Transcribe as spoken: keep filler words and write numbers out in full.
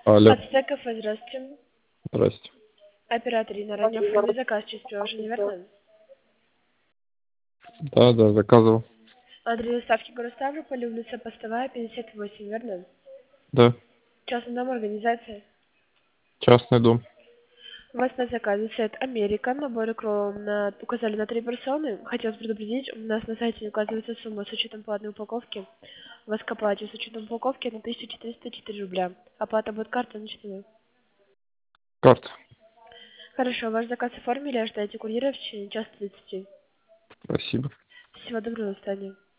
Алло. Ацтек кафе, здравствуйте. Здрасте. Оператор Инна, ранее оформили заказ через приложение, верно? Да, да, заказывал. Адрес доставки город Ставрополь, улица Постовая, пятьдесят восемь, верно? Да. Частный дом, организация. Частный дом. У вас на заказе сет Америка, набор икру на, указали на три персоны. Хотелось предупредить, у нас на сайте не указывается сумма с учетом платной упаковки. У вас к оплате с учетом упаковки на тысяча четыреста четыре рубля. Оплата будет карта начислена. Карта. Хорошо, ваш заказ оформили, ожидайте курьера в течение часа тридцати. Спасибо. Всего доброго, до свидания.